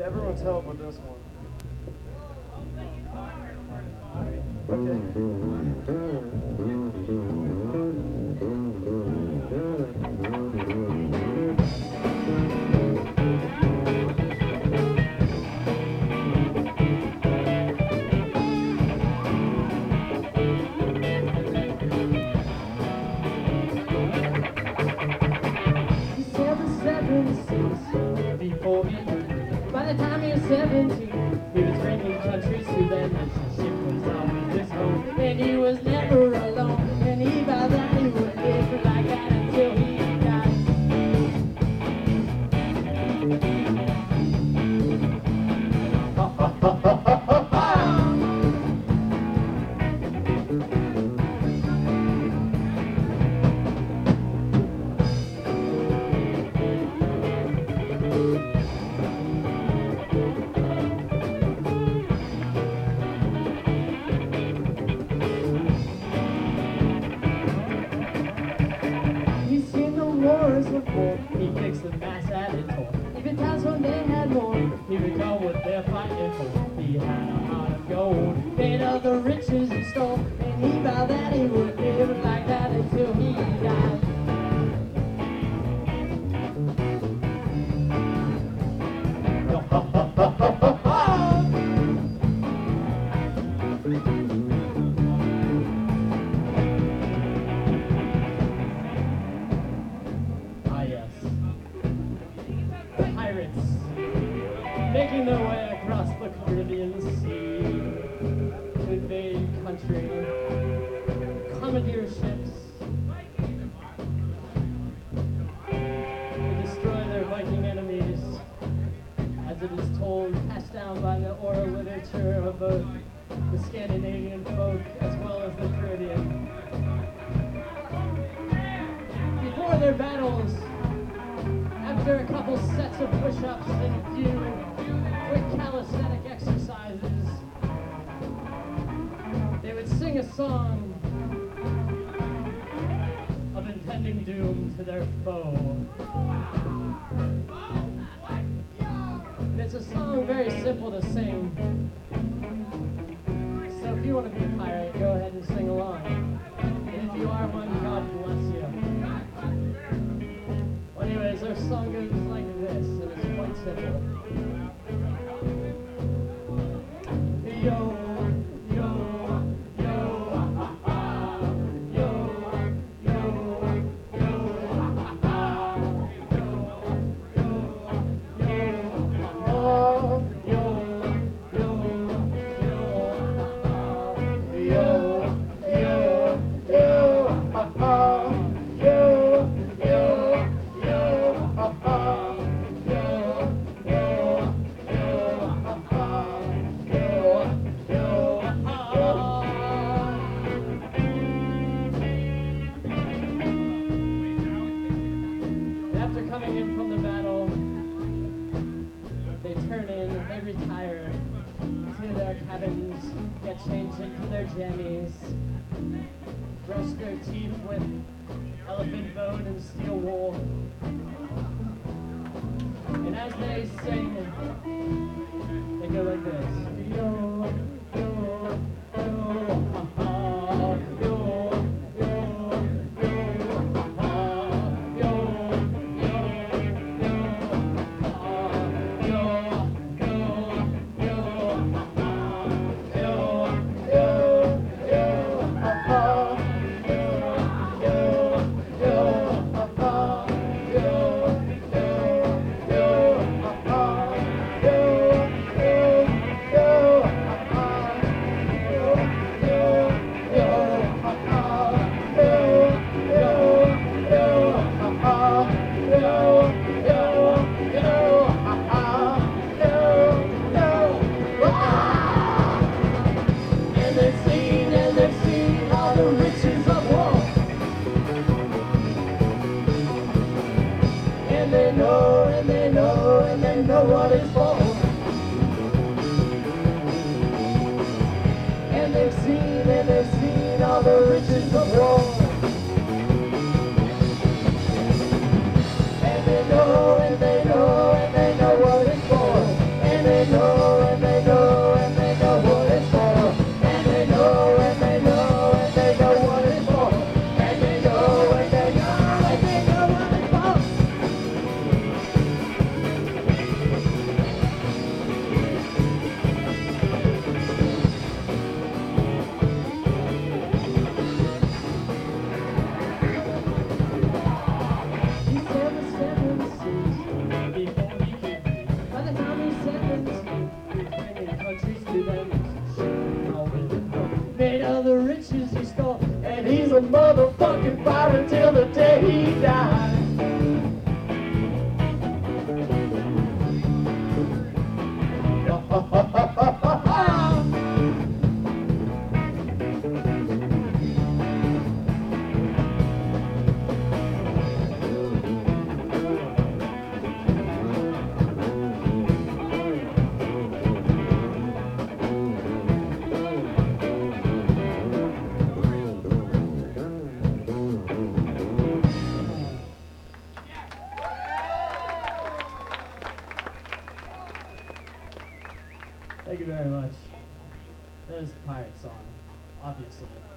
everyone's help with this one. He sailed the seven seas before he died. By the time he was 17, he was bringing countries to them. His ship was always his home, and he was never alone. And he vowed that he would live like that until he died. He's seen the wars before, he fixed the mass at its core. Even times when they had more, he would go what they're fighting for. He had a heart of gold, made of the riches he stole, and he vowed that he would live like that until he died. Ah yes, pirates making their way across the Caribbean Sea to invade country, commandeer ships, to destroy their Viking enemies, as it is told, passed down by the oral literature of both the Scandinavian folk as well as the Caribbean. Before their battles, after a couple sets of push-ups and a few quick calisthenic exercises, they would sing a song of impending doom to their foe. And it's a song very simple to sing. So if you want to be a pirate, go ahead and sing along. And if you are one, God bless you. Well, anyways, our song goes like this, and it's quite simple. Yo, yo, yo, ha, ha. Yo, yo, yo, ha, ha. Yo, yo, yo, oh, yo, After coming in from the battle, they turn in, they retire to their cabins, get changed into their jammies, brush their teeth with elephant bone and steel wool. And as they sing, they go like this. Yo, yo, yo, ha, ha, yo, yo, yo, ha, ha, yo, know what it's for. And they've seen all the riches of war. And they know what it's for. And motherfucking fire until the day he died. Thank you very much. That is a pirate song, obviously.